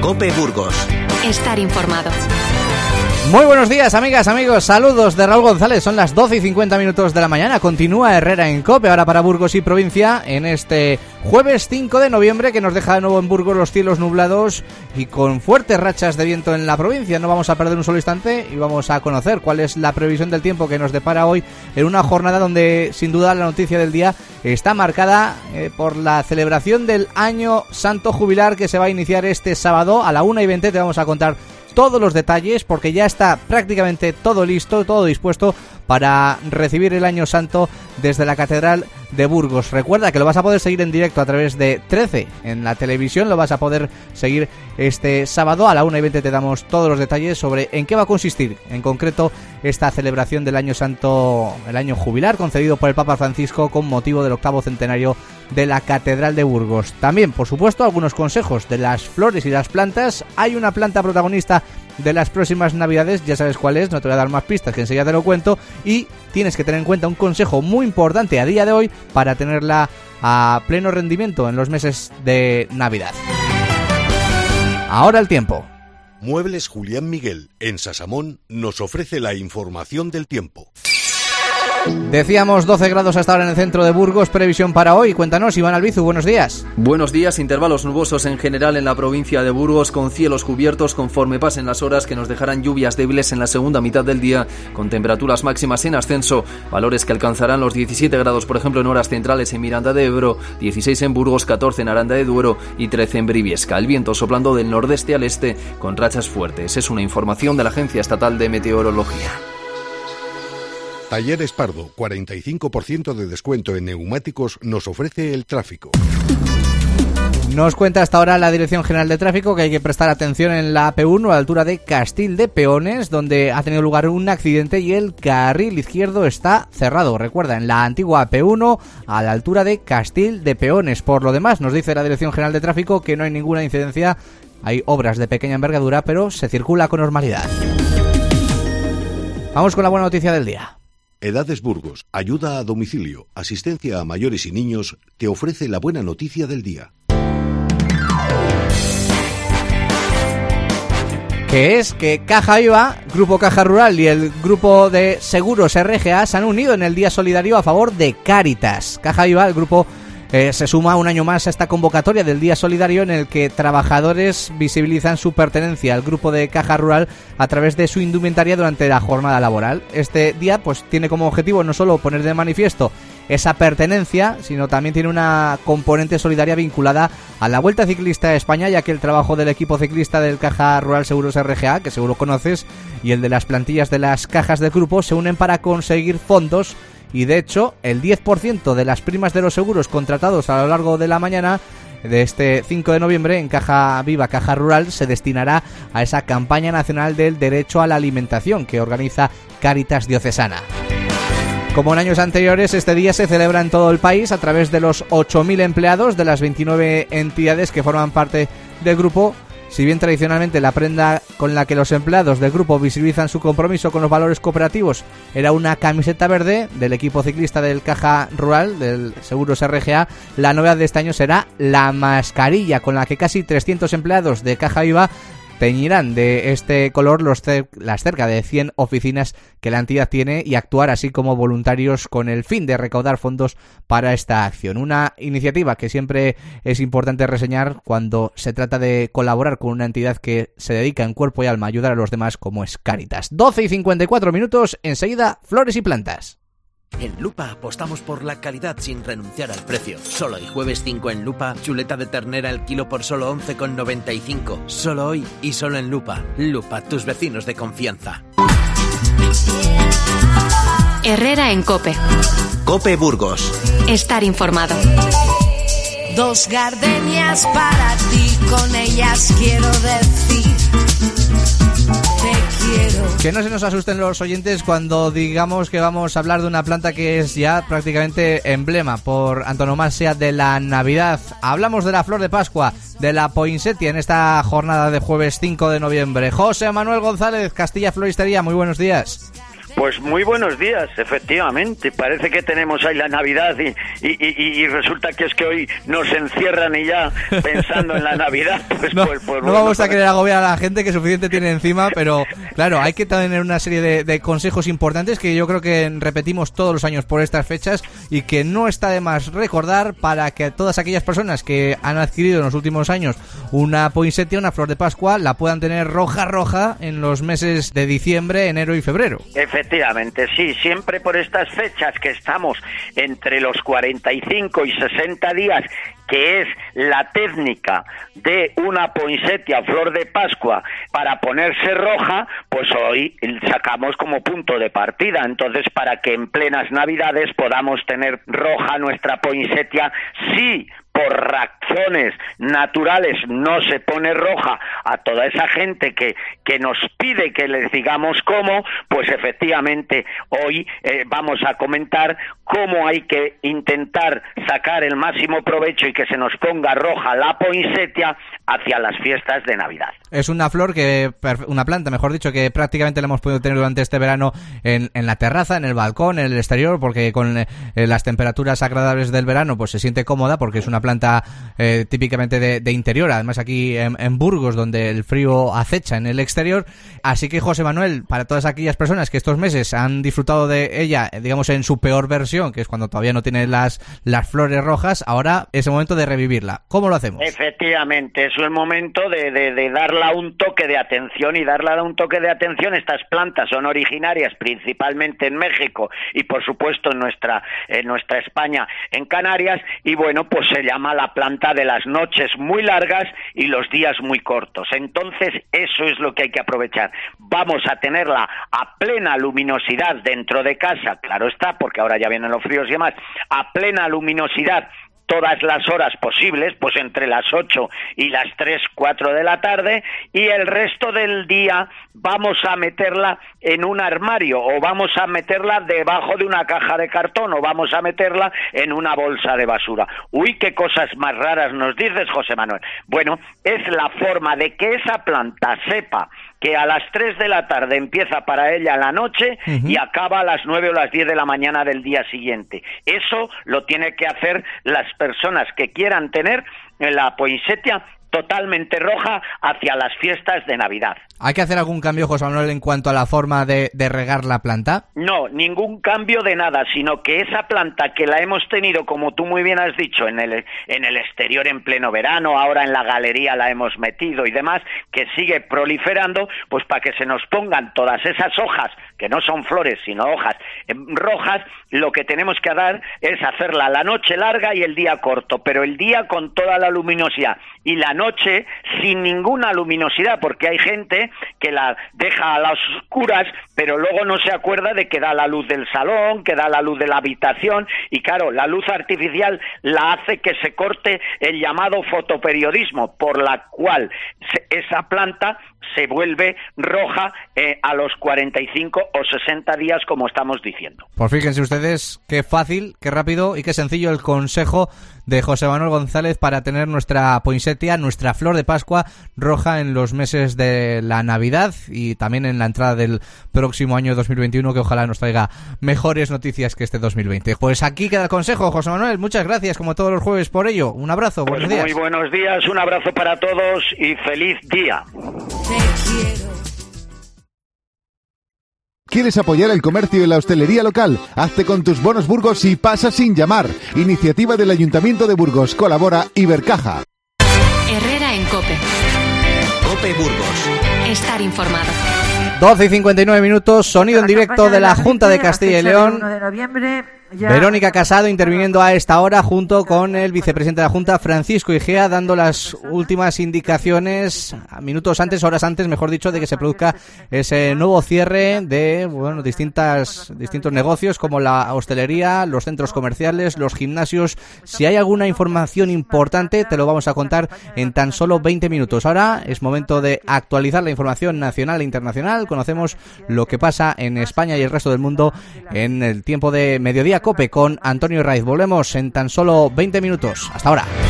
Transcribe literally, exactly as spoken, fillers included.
COPE Burgos. Estar informado. Muy buenos días, amigas, amigos, saludos de Raúl González. Son las doce y cincuenta minutos de la mañana. Continúa Herrera en COPE, ahora para Burgos y provincia, en este jueves cinco de noviembre, que nos deja de nuevo en Burgos los cielos nublados y con fuertes rachas de viento en la provincia. No vamos a perder un solo instante y vamos a conocer cuál es la previsión del tiempo que nos depara hoy en una jornada donde sin duda la noticia del día está marcada eh, por la celebración del Año Santo Jubilar, que se va a iniciar este sábado a la una y veinte. Te vamos a contar todos los detalles porque ya está prácticamente todo listo, todo dispuesto para recibir el Año Santo desde la Catedral de Burgos. Recuerda que lo vas a poder seguir en directo a través de trece en la televisión, lo vas a poder seguir este sábado a la una y veinte. Te damos todos los detalles sobre en qué va a consistir en concreto esta celebración del Año Santo, el año jubilar concedido por el Papa Francisco con motivo del octavo centenario de la Catedral de Burgos. También, por supuesto, algunos consejos de las flores y las plantas. Hay una planta protagonista de las próximas navidades, ya sabes cuál es, no te voy a dar más pistas que enseguida te lo cuento, y tienes que tener en cuenta un consejo muy importante a día de hoy para tenerla a pleno rendimiento en los meses de Navidad. Ahora el tiempo. Muebles Julián Miguel, en Sasamón, nos ofrece la información del tiempo. Decíamos doce grados hasta ahora en el centro de Burgos, previsión para hoy. Cuéntanos, Iván Albizu, buenos días. Buenos días, intervalos nubosos en general en la provincia de Burgos, con cielos cubiertos conforme pasen las horas, que nos dejarán lluvias débiles en la segunda mitad del día, con temperaturas máximas en ascenso, valores que alcanzarán los diecisiete grados, por ejemplo, en horas centrales en Miranda de Ebro, dieciséis en Burgos, catorce en Aranda de Duero y trece en Briviesca. El viento soplando del nordeste al este con rachas fuertes. Es una información de la Agencia Estatal de Meteorología. Talleres Pardo, cuarenta y cinco por ciento de descuento en neumáticos, nos ofrece el tráfico. Nos cuenta hasta ahora la Dirección General de Tráfico que hay que prestar atención en la A P uno a la altura de Castil de Peones, donde ha tenido lugar un accidente y el carril izquierdo está cerrado. Recuerda, en la antigua A P uno a la altura de Castil de Peones. Por lo demás, nos dice la Dirección General de Tráfico que no hay ninguna incidencia. Hay obras de pequeña envergadura, pero se circula con normalidad. Vamos con la buena noticia del día. Edades Burgos, ayuda a domicilio, asistencia a mayores y niños, te ofrece la buena noticia del día. Que es que Caja Viva, Grupo Caja Rural y el Grupo de Seguros R G A se han unido en el Día Solidario a favor de Cáritas. Caja Viva, el grupo Eh, se suma un año más a esta convocatoria del Día Solidario, en el que trabajadores visibilizan su pertenencia al grupo de Caja Rural a través de su indumentaria durante la jornada laboral. Este día pues tiene como objetivo no solo poner de manifiesto esa pertenencia, sino también tiene una componente solidaria vinculada a la Vuelta Ciclista de España, ya que el trabajo del equipo ciclista del Caja Rural Seguros R G A, que seguro conoces, y el de las plantillas de las cajas del grupo se unen para conseguir fondos. Y de hecho, el diez por ciento de las primas de los seguros contratados a lo largo de la mañana de este cinco de noviembre en Caja Viva, Caja Rural, se destinará a esa campaña nacional del derecho a la alimentación que organiza Cáritas Diocesana. Como en años anteriores, este día se celebra en todo el país a través de los ocho mil empleados de las veintinueve entidades que forman parte del grupo. Si bien tradicionalmente la prenda con la que los empleados del grupo visibilizan su compromiso con los valores cooperativos era una camiseta verde del equipo ciclista del Caja Rural, del Seguros R G A, la novedad de este año será la mascarilla, con la que casi trescientos empleados de Caja Viva teñirán de este color los cer- las cerca de cien oficinas que la entidad tiene y actuar así como voluntarios con el fin de recaudar fondos para esta acción. Una iniciativa que siempre es importante reseñar cuando se trata de colaborar con una entidad que se dedica en cuerpo y alma a ayudar a los demás, como es Cáritas. doce y cincuenta y cuatro minutos, enseguida flores y plantas. En Lupa apostamos por la calidad sin renunciar al precio. Solo hoy jueves cinco en Lupa, chuleta de ternera al kilo por solo once con noventa y cinco. Solo hoy y solo en Lupa. Lupa, tus vecinos de confianza. Herrera en COPE. COPE Burgos. Estar informado. Dos gardenias para ti, con ellas quiero decir te quiero. Que no se nos asusten los oyentes cuando digamos que vamos a hablar de una planta que es ya prácticamente emblema por antonomasia de la Navidad. Hablamos de la flor de Pascua, de la poinsettia, en esta jornada de jueves cinco de noviembre. José Manuel González, Castilla Floristería, muy buenos días. Pues muy buenos días, efectivamente. Parece que tenemos ahí la Navidad y, y, y, y resulta que es que hoy nos encierran y ya pensando en la Navidad. Pues, no pues, pues, no bueno, vamos a querer agobiar a la gente, que suficiente tiene encima, pero claro, hay que tener una serie de, de consejos importantes que yo creo que repetimos todos los años por estas fechas y que no está de más recordar para que todas aquellas personas que han adquirido en los últimos años una poinsettia, una flor de Pascua, la puedan tener roja roja en los meses de diciembre, enero y febrero. Efectivamente, sí, siempre por estas fechas que estamos entre los cuarenta y cinco y sesenta días, que es la técnica de una poinsettia, flor de Pascua, para ponerse roja, pues hoy sacamos como punto de partida. Entonces, para que en plenas Navidades podamos tener roja nuestra poinsettia, sí, por razones naturales no se pone roja a toda esa gente que, que nos pide que les digamos cómo, pues efectivamente hoy eh, vamos a comentar cómo hay que intentar sacar el máximo provecho y que se nos ponga roja la poinsettia hacia las fiestas de Navidad. Es una flor que, una planta, mejor dicho, que prácticamente la hemos podido tener durante este verano en, en la terraza, en el balcón, en el exterior, porque con eh, las temperaturas agradables del verano pues se siente cómoda, porque es una planta eh, típicamente de, de interior, además aquí en, en Burgos, donde el frío acecha en el exterior. Así que, José Manuel, para todas aquellas personas que estos meses han disfrutado de ella, digamos en su peor versión, que es cuando todavía no tiene las, las flores rojas, ahora es el momento de revivirla. ¿Cómo lo hacemos? Efectivamente, es el momento de, de, de darle un toque de atención y darle un toque de atención. Estas plantas son originarias principalmente en México y por supuesto en nuestra, en nuestra España, en Canarias, y bueno, pues se llama la planta de las noches muy largas y los días muy cortos. Entonces eso es lo que hay que aprovechar. Vamos a tenerla a plena luminosidad dentro de casa, claro está, porque ahora ya vienen los fríos y demás, a plena luminosidad todas las horas posibles, pues entre las ocho y las tres, cuatro de la tarde, y el resto del día vamos a meterla en un armario, o vamos a meterla debajo de una caja de cartón, o vamos a meterla en una bolsa de basura. Uy, qué cosas más raras nos dices, José Manuel. Bueno, es la forma de que esa planta sepa que a las tres de la tarde empieza para ella la noche uh-huh. y acaba a las nueve o las diez de la mañana del día siguiente. Eso lo tiene que hacer las personas que quieran tener la poinsettia totalmente roja hacia las fiestas de Navidad. ¿Hay que hacer algún cambio, José Manuel, en cuanto a la forma de, de regar la planta? No, ningún cambio de nada, sino que esa planta que la hemos tenido, como tú muy bien has dicho, en el, en el exterior en pleno verano, ahora en la galería la hemos metido y demás, que sigue proliferando, pues para que se nos pongan todas esas hojas, que no son flores, sino hojas eh, rojas, lo que tenemos que dar es hacerla la noche larga y el día corto, pero el día con toda la luminosidad y la noche sin ninguna luminosidad, porque hay gente que la deja a las oscuras, pero luego no se acuerda de que da la luz del salón, que da la luz de la habitación, y claro, la luz artificial la hace que se corte el llamado fotoperiodismo, por la cual se, esa planta se vuelve roja eh, a los cuarenta y cinco o sesenta días, como estamos diciendo. Pues fíjense ustedes qué fácil, qué rápido y qué sencillo el consejo de José Manuel González para tener nuestra poinsettia, nuestra flor de Pascua roja en los meses de la Navidad y también en la entrada del próximo año dos mil veintiuno, que ojalá nos traiga mejores noticias que este dos mil veinte. Pues aquí queda el consejo, José Manuel. Muchas gracias, como todos los jueves, por ello. Un abrazo, pues buenos días. Muy buenos días, un abrazo para todos y feliz día. ¿Quieres apoyar el comercio y la hostelería local? Hazte con tus bonos Burgos y pasa sin llamar. Iniciativa del Ayuntamiento de Burgos. Colabora Ibercaja. Herrera en COPE. COPE Burgos. Estar informado. doce y cincuenta y nueve minutos, sonido en directo de la Junta de Castilla y León. Ya. Verónica Casado interviniendo a esta hora junto con el vicepresidente de la Junta, Francisco Igea, dando las últimas indicaciones, minutos antes, horas antes, mejor dicho, de que se produzca ese nuevo cierre de bueno distintas distintos negocios como la hostelería, los centros comerciales, los gimnasios. Si hay alguna información importante, te lo vamos a contar en tan solo veinte minutos. Ahora es momento de actualizar la información nacional e internacional. Conocemos lo que pasa en España y el resto del mundo en el tiempo de mediodía. COPE con Antonio Raiz. Volvemos en tan solo veinte minutos. Hasta ahora.